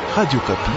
Radio Kapi.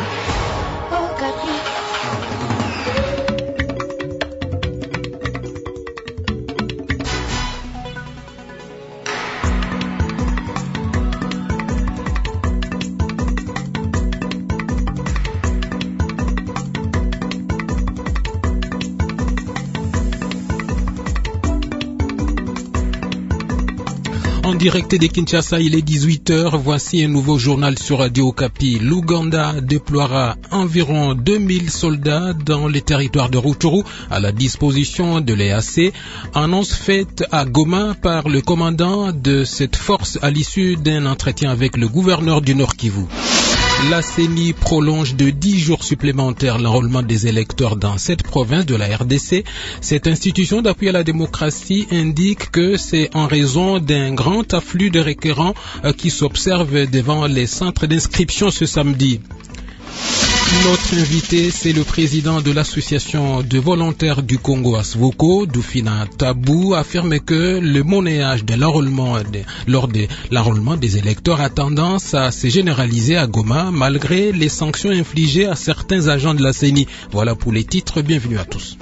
En direct de Kinshasa, il est 18h. Voici un nouveau journal sur Radio Kapi. L'Ouganda déploiera environ 2000 soldats dans les territoires de Rutshuru à la disposition de l'EAC. Annonce faite à Goma par le commandant de cette force à l'issue d'un entretien avec le gouverneur du Nord Kivu. La CENI prolonge de 10 jours supplémentaires l'enrôlement des électeurs dans cette province de la RDC. Cette institution d'appui à la démocratie indique que c'est en raison d'un grand afflux de requérants qui s'observe devant les centres d'inscription ce samedi. Notre invité, c'est le président de l'association de volontaires du Congo Asvoko, Dufina Tabou, affirme que le monnayage de l'enrôlement lors de l'enrôlement des électeurs a tendance à se généraliser à Goma malgré les sanctions infligées à certains agents de la CENI. Voilà pour les titres, bienvenue à tous.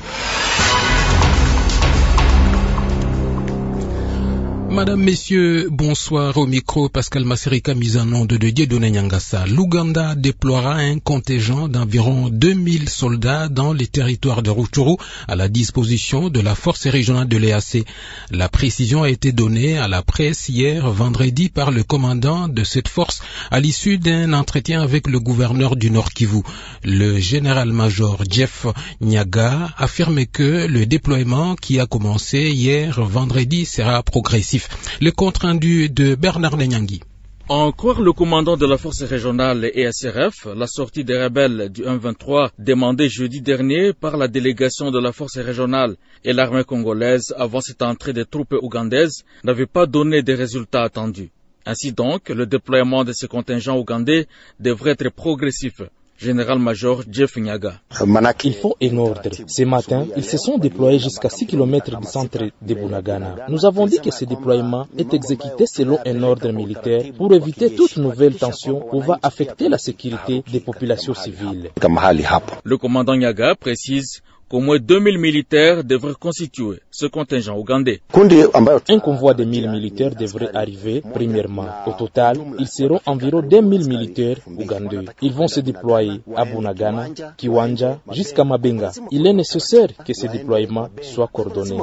Madame, Messieurs, bonsoir. Au micro, Pascal Masserika, mise en onde de Dieudonné Nyangassa. L'Ouganda déploiera un contingent d'environ 2000 soldats dans les territoires de Rutshuru à la disposition de la force régionale de l'EAC. La précision a été donnée à la presse hier vendredi par le commandant de cette force à l'issue d'un entretien avec le gouverneur du Nord Kivu. Le général-major Jeff Nyaga affirme que le déploiement qui a commencé hier vendredi sera progressif. Le compte-rendu de Bernard Nyangui. En croire le commandant de la force régionale ESRF, la sortie des rebelles du 1-23 demandée jeudi dernier par la délégation de la force régionale et l'armée congolaise avant cette entrée des troupes ougandaises n'avait pas donné des résultats attendus. Ainsi donc, le déploiement de ce contingent ougandais devrait être progressif. Général-major Jeff Nyaga. Il faut un ordre. Ce matin, ils se sont déployés jusqu'à 6 km du centre de Bunagana. Nous avons dit que ce déploiement est exécuté selon un ordre militaire pour éviter toute nouvelle tension pouvant affecter la sécurité des populations civiles. Le commandant Nyaga précise qu'au moins 2000 militaires devraient constituer ce contingent ougandais. Un convoi de 1000 militaires devrait arriver premièrement. Au total, ils seront environ 2000 militaires ougandais. Ils vont se déployer à Bunagana, Kiwanja, jusqu'à Mabenga. Il est nécessaire que ce déploiement soit coordonné.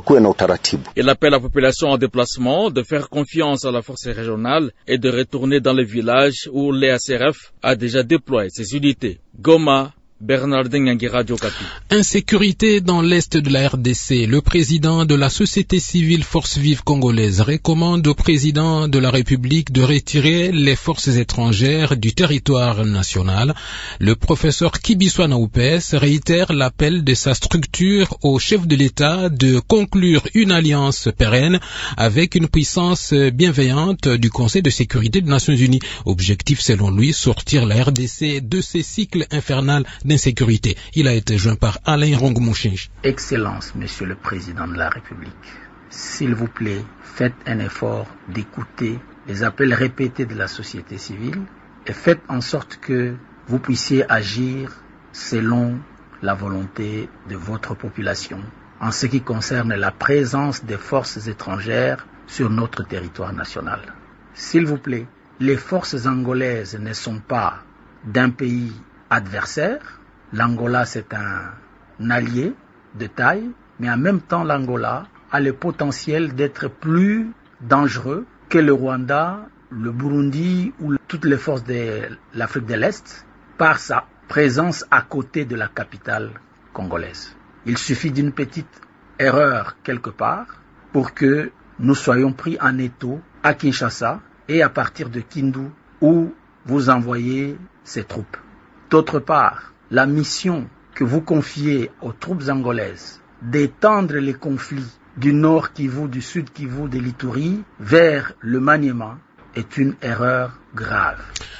Il appelle la population en déplacement de faire confiance à la force régionale et de retourner dans les villages où l'EACRF a déjà déployé ses unités. Goma, Bernardin Nyangui, Radio Kapi. Insécurité dans l'est de la RDC. Le président de la société civile Force Vive congolaise recommande au président de la République de retirer les forces étrangères du territoire national. Le professeur Kibiswana Oupes réitère l'appel de sa structure au chef de l'État de conclure une alliance pérenne avec une puissance bienveillante du Conseil de sécurité des Nations Unies. Objectif selon lui, sortir la RDC de ces cycles infernaux d'insécurité. Il a été joint par Alain Rongmouchinch. Excellence, Monsieur le Président de la République, s'il vous plaît, faites un effort d'écouter les appels répétés de la société civile et faites en sorte que vous puissiez agir selon la volonté de votre population en ce qui concerne la présence des forces étrangères sur notre territoire national. S'il vous plaît, les forces angolaises ne sont pas d'un pays adversaire. L'Angola, c'est un allié de taille, mais en même temps, l'Angola a le potentiel d'être plus dangereux que le Rwanda, le Burundi ou toutes les forces de l'Afrique de l'Est par sa présence à côté de la capitale congolaise. Il suffit d'une petite erreur quelque part pour que nous soyons pris en étau à Kinshasa et à partir de Kindu où vous envoyez ces troupes. D'autre part, la mission que vous confiez aux troupes angolaises d'étendre les conflits du nord Kivu, du sud Kivu, de l'Ituri vers le Maniema est une erreur grave.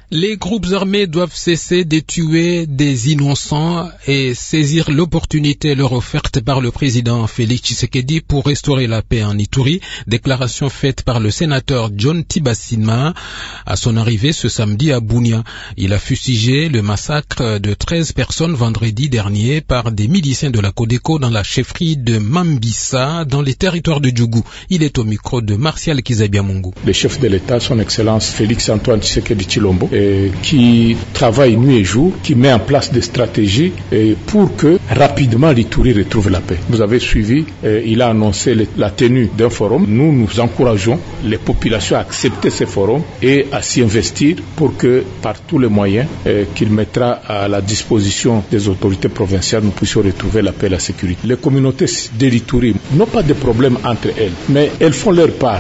Les groupes armés doivent cesser de tuer des innocents et saisir l'opportunité leur offerte par le président Félix Tshisekedi pour restaurer la paix en Ituri. Déclaration faite par le sénateur John Tibassima à son arrivée ce samedi à Bunia. Il a fustigé le massacre de 13 personnes vendredi dernier par des miliciens de la Codeco dans la chefferie de Mambissa dans les territoires de Djougou. Il est au micro de Martial Kizabiamungu. Le chef de l'État, son Excellence Félix Antoine Tshisekedi Tshilombo, qui travaille nuit et jour, qui met en place des stratégies pour que rapidement l'Ituri retrouve la paix. Vous avez suivi, il a annoncé la tenue d'un forum. Nous encourageons les populations à accepter ces forums et à s'y investir pour que par tous les moyens qu'il mettra à la disposition des autorités provinciales, nous puissions retrouver la paix et la sécurité. Les communautés de l'Ituri n'ont pas de problème entre elles, mais elles font leur part.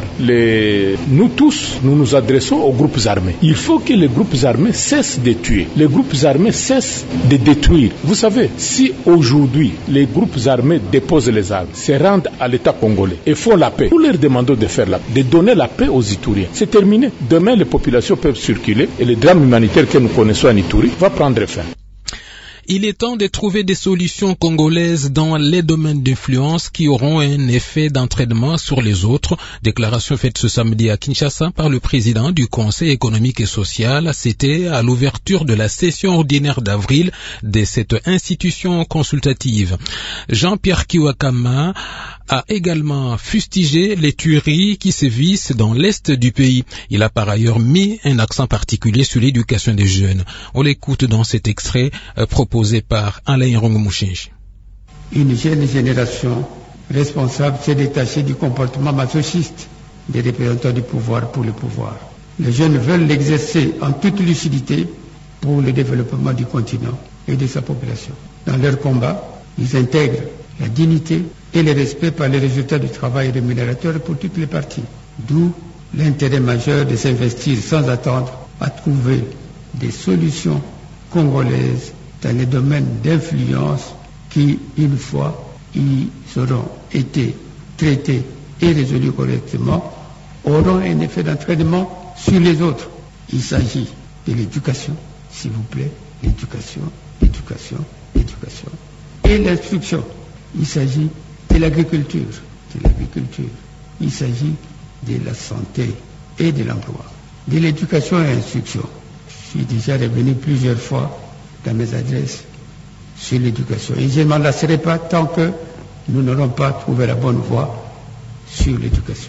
Nous tous, nous nous adressons aux groupes armés. Il faut que les groupes armés cessent de tuer. Les groupes armés cessent de détruire. Vous savez, si aujourd'hui les groupes armés déposent les armes, se rendent à l'État congolais et font la paix, nous leur demandons de faire la paix, de donner la paix aux Ituriens. C'est terminé. Demain, les populations peuvent circuler et le drame humanitaire que nous connaissons en Ituri va prendre fin. Il est temps de trouver des solutions congolaises dans les domaines d'influence qui auront un effet d'entraînement sur les autres. Déclaration faite ce samedi à Kinshasa par le président du Conseil économique et social. C'était à l'ouverture de la session ordinaire d'avril de cette institution consultative. Jean-Pierre Kiwakama a également fustigé les tueries qui sévissent dans l'est du pays. Il a par ailleurs mis un accent particulier sur l'éducation des jeunes. On l'écoute dans cet extrait proposé par Alain Rongomouchinchi. Une jeune génération responsable s'est détachée du comportement masochiste des représentants du pouvoir pour le pouvoir. Les jeunes veulent l'exercer en toute lucidité pour le développement du continent et de sa population. Dans leur combat, ils intègrent la dignité et le respect par les résultats du travail rémunérateur pour toutes les parties. D'où l'intérêt majeur de s'investir sans attendre à trouver des solutions congolaises dans les domaines d'influence qui, une fois ils auront été traités et résolus correctement, auront un effet d'entraînement sur les autres. Il s'agit de l'éducation, s'il vous plaît, l'éducation, l'éducation, l'éducation. Et l'instruction. Il s'agit de l'agriculture, il s'agit de la santé et de l'emploi, de l'éducation et l'instruction. Je suis déjà revenu plusieurs fois dans mes adresses sur l'éducation et je ne m'en lasserai pas tant que nous n'aurons pas trouvé la bonne voie sur l'éducation.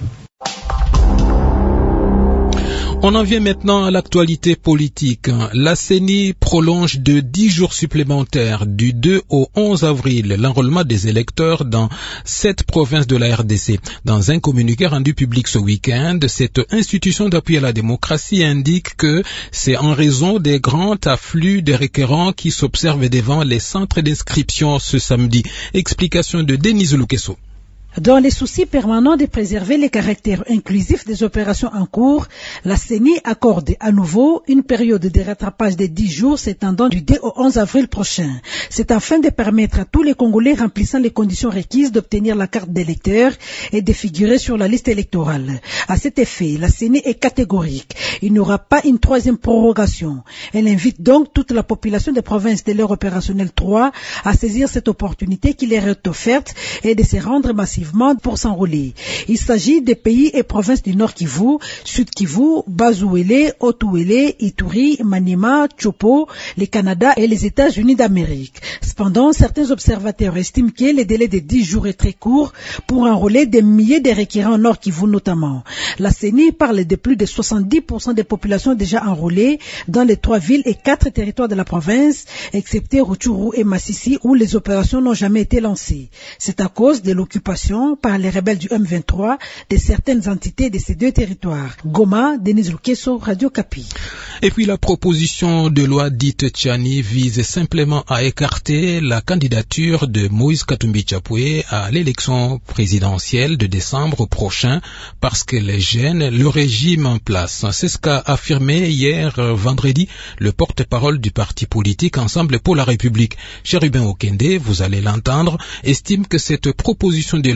On en vient maintenant à l'actualité politique. La CENI prolonge de 10 jours supplémentaires du 2 au 11 avril l'enrôlement des électeurs dans 7 provinces de la RDC. Dans un communiqué rendu public ce week-end, cette institution d'appui à la démocratie indique que c'est en raison des grands afflux de requérants qui s'observent devant les centres d'inscription ce samedi. Explication de Denise Lukeso. Dans les soucis permanents de préserver les caractères inclusifs des opérations en cours, la CENI accorde à nouveau une période de rattrapage de 10 jours s'étendant du 2 au 11 avril prochain. C'est afin de permettre à tous les Congolais remplissant les conditions requises d'obtenir la carte d'électeur et de figurer sur la liste électorale. À cet effet, la CENI est catégorique. Il n'y aura pas une troisième prorogation. Elle invite donc toute la population des provinces de l'heure opérationnelle 3 à saisir cette opportunité qui leur est offerte et de se rendre massivement pour s'enrôler. Il s'agit des pays et provinces du Nord Kivu, Sud Kivu, Bazouélé, Haut-Ouélé, Ituri, Maniema, Tchopo, le Canada et les États-Unis d'Amérique. Cependant, certains observateurs estiment que le délai de 10 jours est très court pour enrôler des milliers de requérants au Nord Kivu notamment. La CENI parle de plus de 70% des populations déjà enrôlées dans les 3 villes et 4 territoires de la province, excepté Rutshuru et Masisi où les opérations n'ont jamais été lancées. C'est à cause de l'occupation par les rebelles du M23 de certaines entités de ces 2 territoires. Goma, Denise Lukeso, Radio Kapi. Et puis la proposition de loi dite Tchani vise simplement à écarter la candidature de Moïse Katumbi Tchapoué à l'élection présidentielle de décembre prochain parce qu'elle gêne le régime en place. C'est ce qu'a affirmé hier vendredi le porte-parole du parti politique Ensemble pour la République. Chérubin Okende, vous allez l'entendre, estime que cette proposition de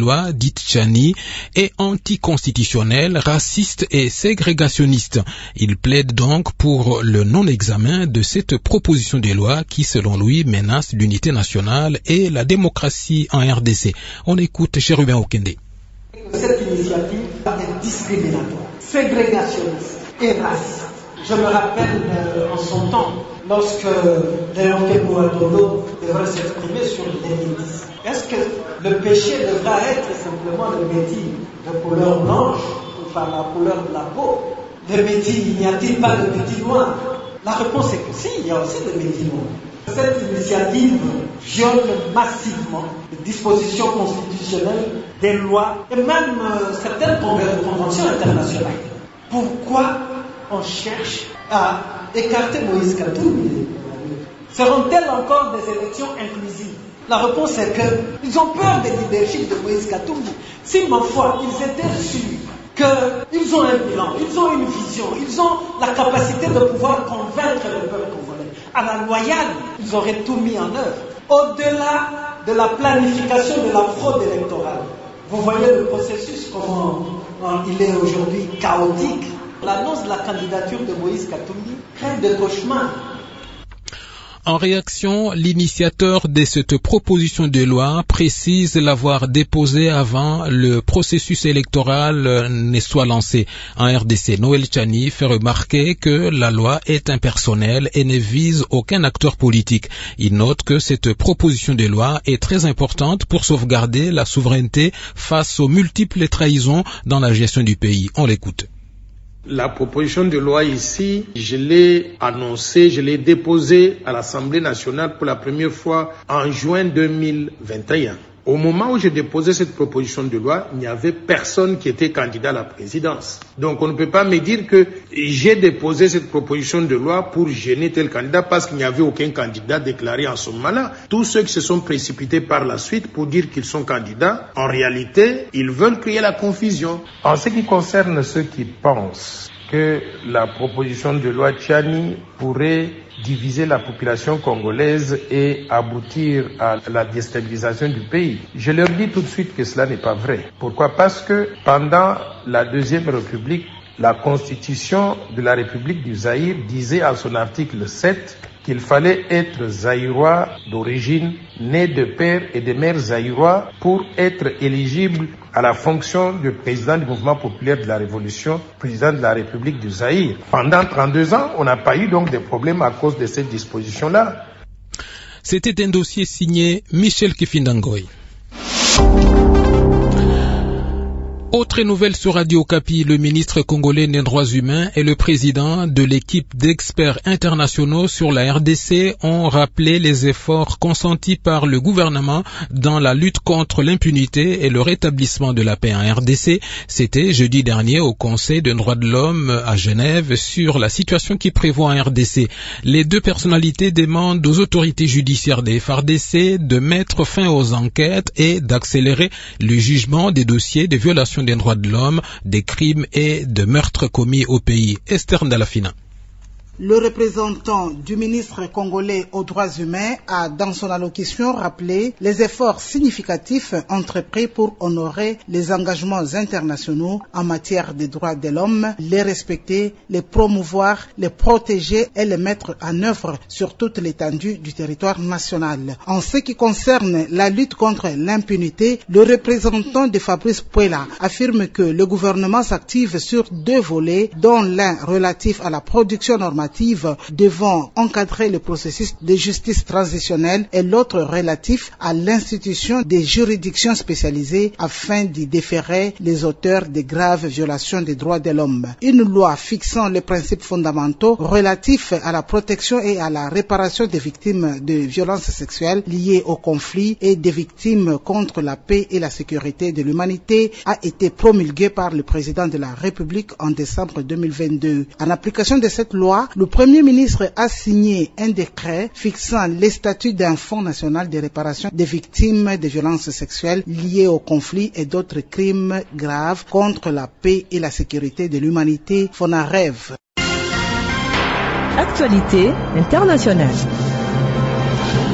loi, dite Tchani, est anticonstitutionnelle, raciste et ségrégationniste. Il plaide donc pour le non-examen de cette proposition de loi qui, selon lui, menace l'unité nationale et la démocratie en RDC. On écoute Chérubin Okende. Cette initiative est discriminatoire, ségrégationniste et raciste. Je me rappelle en son temps, lorsque Léon Kebouadolo devrait s'exprimer sur les métis. Est-ce que le péché devra être simplement le métis de couleur blanche ou par la couleur de la peau? Le métis, n'y a-t-il pas de métis noirs? La réponse est que si, il y a aussi des métis noirs. Cette initiative viole massivement les dispositions constitutionnelles, des lois et même certaines conventions internationales. Pourquoi on cherche à écarter Moïse Katumbi? Seront-elles encore des élections inclusives? La réponse est qu'ils ont peur des leadership de Moïse Katumbi. Si, ma foi, ils étaient sûrs qu'ils ont un bilan, ils ont une vision, ils ont la capacité de pouvoir convaincre le peuple congolais. À la loyale, ils auraient tout mis en œuvre. Au-delà de la planification de la fraude électorale, vous voyez le processus, comment il est aujourd'hui chaotique. L'annonce de la candidature de Moïse Katumbi crée des cauchemars. En réaction, l'initiateur de cette proposition de loi précise l'avoir déposée avant le processus électoral ne soit lancé. En RDC, Noël Tchani fait remarquer que la loi est impersonnelle et ne vise aucun acteur politique. Il note que cette proposition de loi est très importante pour sauvegarder la souveraineté face aux multiples trahisons dans la gestion du pays. On l'écoute. La proposition de loi ici, je l'ai annoncée, je l'ai déposée à l'Assemblée nationale pour la première fois en juin 2021. Au moment où j'ai déposé cette proposition de loi, il n'y avait personne qui était candidat à la présidence. Donc on ne peut pas me dire que j'ai déposé cette proposition de loi pour gêner tel candidat parce qu'il n'y avait aucun candidat déclaré en ce moment-là. Tous ceux qui se sont précipités par la suite pour dire qu'ils sont candidats, en réalité, ils veulent créer la confusion. En ce qui concerne ceux qui pensent que la proposition de loi Tchani pourrait diviser la population congolaise et aboutir à la déstabilisation du pays. Je leur dis tout de suite que cela n'est pas vrai. Pourquoi? Parce que pendant la Deuxième République, la Constitution de la République du Zaïre disait à son article 7 qu'il fallait être zaïrois d'origine, né de père et de mère zaïrois pour être éligible à la fonction de président du mouvement populaire de la Révolution, président de la République du Zaïre. Pendant 32 ans, on n'a pas eu donc de problèmes à cause de cette disposition-là. C'était un dossier signé Michel Kifindangoy. Autre nouvelle sur Radio Okapi, le ministre congolais des droits humains et le président de l'équipe d'experts internationaux sur la RDC ont rappelé les efforts consentis par le gouvernement dans la lutte contre l'impunité et le rétablissement de la paix en RDC. C'était jeudi dernier au Conseil des droits de l'homme à Genève sur la situation qui prévaut en RDC. Les deux personnalités demandent aux autorités judiciaires des FARDC de mettre fin aux enquêtes et d'accélérer le jugement des dossiers de violation des droits de l'homme, des crimes et de meurtres commis au pays. Esther Ndalafina. Le représentant du ministre congolais aux droits humains a, dans son allocution, rappelé les efforts significatifs entrepris pour honorer les engagements internationaux en matière des droits de l'homme, les respecter, les promouvoir, les protéger et les mettre en œuvre sur toute l'étendue du territoire national. En ce qui concerne la lutte contre l'impunité, le représentant de Fabrice Puela affirme que le gouvernement s'active sur deux volets, dont l'un relatif à la production normative devant encadrer le processus de justice transitionnelle et l'autre relatif à l'institution des juridictions spécialisées afin d'y déférer les auteurs de graves violations des droits de l'homme. Une loi fixant les principes fondamentaux relatifs à la protection et à la réparation des victimes de violences sexuelles liées au conflit et des victimes contre la paix et la sécurité de l'humanité a été promulguée par le président de la République en décembre 2022. En application de cette loi, le Premier ministre a signé un décret fixant les statuts d'un Fonds national de réparation des victimes de violences sexuelles liées au conflit et d'autres crimes graves contre la paix et la sécurité de l'humanité, FONAREV. Actualité internationale.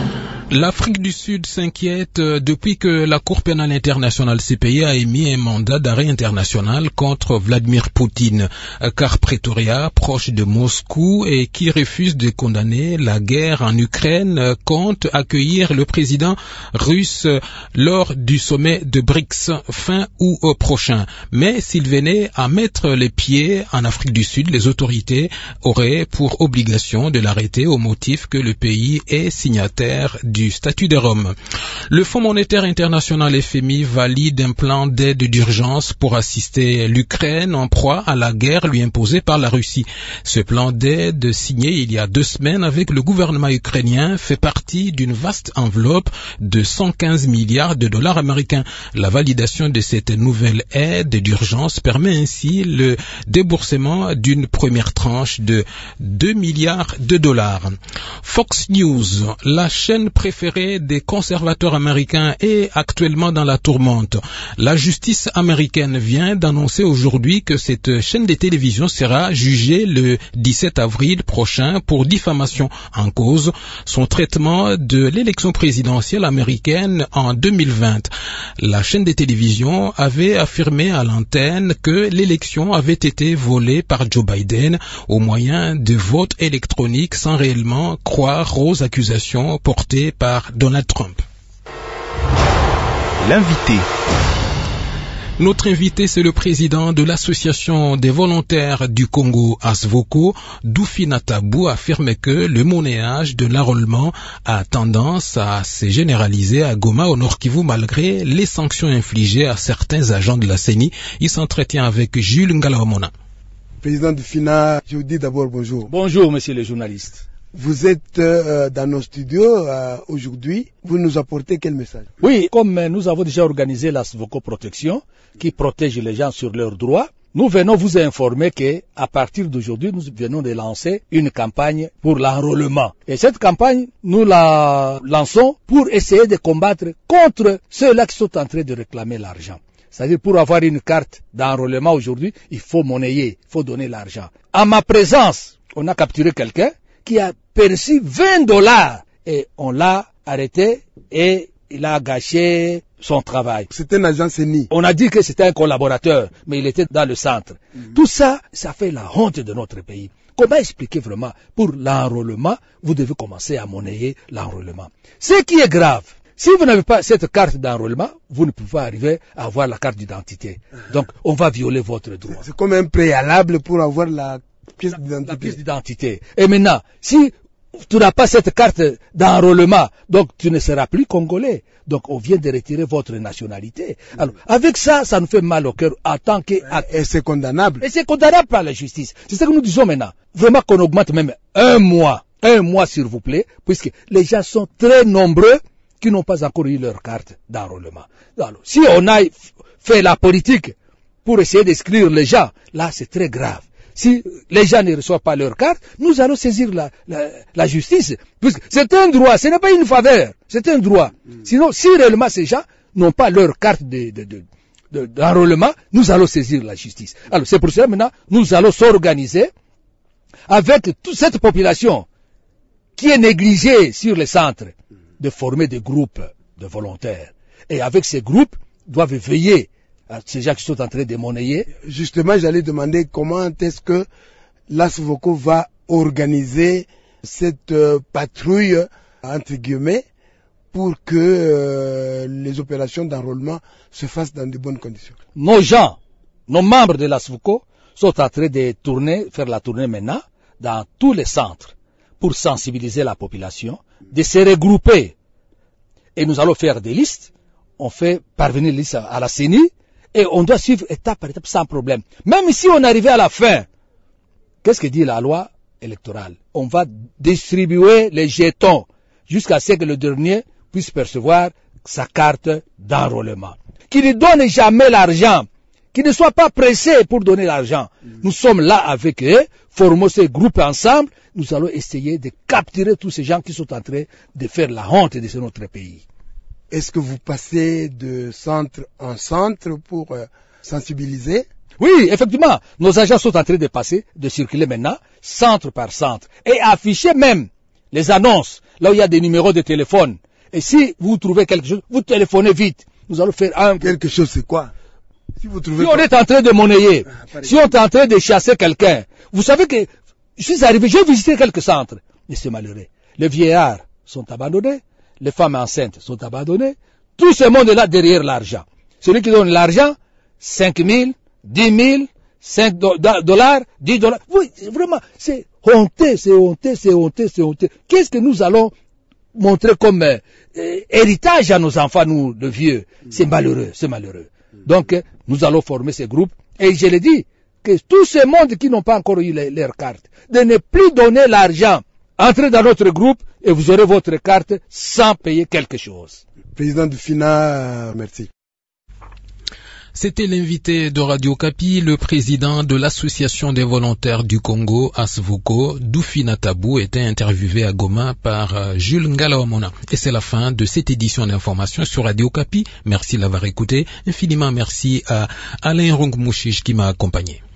L'Afrique du Sud s'inquiète depuis que la Cour pénale internationale CPI a émis un mandat d'arrêt international contre Vladimir Poutine, car Pretoria, proche de Moscou et qui refuse de condamner la guerre en Ukraine, compte accueillir le président russe lors du sommet de BRICS fin août prochain. Mais s'il venait à mettre les pieds en Afrique du Sud, les autorités auraient pour obligation de l'arrêter au motif que le pays est signataire du statut de Rome. Le Fonds monétaire international FMI valide un plan d'aide d'urgence pour assister l'Ukraine en proie à la guerre lui imposée par la Russie. Ce plan d'aide signé il y a 2 semaines avec le gouvernement ukrainien fait partie d'une vaste enveloppe de 115 milliards de dollars américains. La validation de cette nouvelle aide d'urgence permet ainsi le déboursement d'une première tranche de 2 milliards de dollars. Fox News, la chaîne préférée des conservateurs américains, est actuellement dans la tourmente. La justice américaine vient d'annoncer aujourd'hui que cette chaîne de télévision sera jugée le 17 avril prochain pour diffamation, en cause son traitement de l'élection présidentielle américaine en 2020. La chaîne de télévision avait affirmé à l'antenne que l'élection avait été volée par Joe Biden au moyen de votes électroniques sans réellement croire aux accusations portées par Donald Trump. L'invité. Notre invité, c'est le président de l'association des volontaires du Congo, ASVOCO. Doufina Tabou affirme que le monnayage de l'enrôlement a tendance à se généraliser à Goma, au Nord Kivu, malgré les sanctions infligées à certains agents de la CENI. Il s'entretient avec Jules Ngalaomona. Président Doufina, je vous dis d'abord bonjour. Bonjour, monsieur le journaliste. Vous êtes dans nos studios aujourd'hui. Vous nous apportez quel message? Oui, comme nous avons déjà organisé la SVOCO Protection, qui protège les gens sur leurs droits, nous venons vous informer qu'à partir d'aujourd'hui, nous venons de lancer une campagne pour l'enrôlement. Et cette campagne, nous la lançons pour essayer de combattre contre ceux-là qui sont en train de réclamer l'argent. C'est-à-dire, pour avoir une carte d'enrôlement aujourd'hui, il faut monnayer, il faut donner l'argent. En ma présence, on a capturé quelqu'un qui a perçu $20 et on l'a arrêté et il a gâché son travail. C'est un agent CENI. On a dit que c'était un collaborateur, mais il était dans le centre. Tout ça, ça fait la honte de notre pays. Comment expliquer vraiment? Pour l'enrôlement, vous devez commencer à monnayer l'enrôlement. Ce qui est grave, si vous n'avez pas cette carte d'enrôlement, vous ne pouvez pas arriver à avoir la carte d'identité. Donc, on va violer votre droit. C'est comme un préalable pour avoir la pièce d'identité. La pièce d'identité. Et maintenant, si tu n'as pas cette carte d'enrôlement, donc tu ne seras plus congolais. Donc on vient de retirer votre nationalité. Alors, avec ça, ça nous fait mal au cœur en tant que... Et c'est condamnable. Et c'est condamnable par la justice. C'est ce que nous disons maintenant. Vraiment qu'on augmente même 1 mois. 1 mois, s'il vous plaît, puisque les gens sont très nombreux qui n'ont pas encore eu leur carte d'enrôlement. Alors, si on a fait la politique pour essayer d'exclure les gens, là, c'est très grave. Si les gens ne reçoivent pas leur carte, nous allons saisir la justice. Puisque c'est un droit, ce n'est pas une faveur, c'est un droit. Sinon, si réellement ces gens n'ont pas leur carte d'enrôlement, nous allons saisir la justice. Alors c'est pour cela maintenant, nous allons s'organiser avec toute cette population qui est négligée sur les centres, de former des groupes de volontaires. Et avec ces groupes, doivent veiller à ces gens qui sont en train de monnayer. Justement, j'allais demander comment est-ce que l'ASVOCO va organiser cette patrouille, entre guillemets, pour que les opérations d'enrôlement se fassent dans de bonnes conditions. Nos gens, nos membres de l'ASVOCO sont en train de faire la tournée maintenant dans tous les centres pour sensibiliser la population, de se regrouper. Et nous allons faire des listes. On fait parvenir les listes à la CENI et on doit suivre étape par étape sans problème. Même si on arrivait à la fin, qu'est-ce que dit la loi électorale? On va distribuer les jetons jusqu'à ce que le dernier puisse percevoir sa carte d'enrôlement. Qu'il ne donne jamais l'argent, qu'il ne soit pas pressé pour donner l'argent. Nous sommes là avec eux, formons ces groupes ensemble, nous allons essayer de capturer tous ces gens qui sont en train de faire la honte de notre pays. Est-ce que vous passez de centre en centre pour sensibiliser? Oui, effectivement. Nos agents sont en train de passer, de circuler maintenant, centre par centre, et afficher même les annonces, là où il y a des numéros de téléphone. Et si vous trouvez quelque chose, vous téléphonez vite. Nous allons faire un... Quelque chose, c'est quoi? Si vous trouvez... Si on est en train de monnayer, si on est en train de chasser quelqu'un, vous savez que je suis arrivé, j'ai visité quelques centres, mais c'est malheureux. Les vieillards sont abandonnés, les femmes enceintes sont abandonnées, tout ce monde est là derrière l'argent. Celui qui donne l'argent, 5 000, 10 000, 5 dollars, 10 dollars. Oui, vraiment, c'est honteux, c'est honteux, c'est honteux, c'est honteux. Qu'est-ce que nous allons montrer comme héritage à nos enfants, nous, de vieux? C'est malheureux, c'est malheureux. Donc, nous allons former ces groupes. Et je l'ai dit, que tout ce monde qui n'ont pas encore eu leur carte, de ne plus donner l'argent, entrez dans notre groupe et vous aurez votre carte sans payer quelque chose. Président du FINA, merci. C'était l'invité de Radio Okapi, le président de l'Association des volontaires du Congo, ASVOCO, Dufina Tabou, était interviewé à Goma par Jules Ngalaomona. Et c'est la fin de cette édition d'information sur Radio Okapi. Merci de l'avoir écouté. Infiniment merci à Alain Rongmouchiche qui m'a accompagné.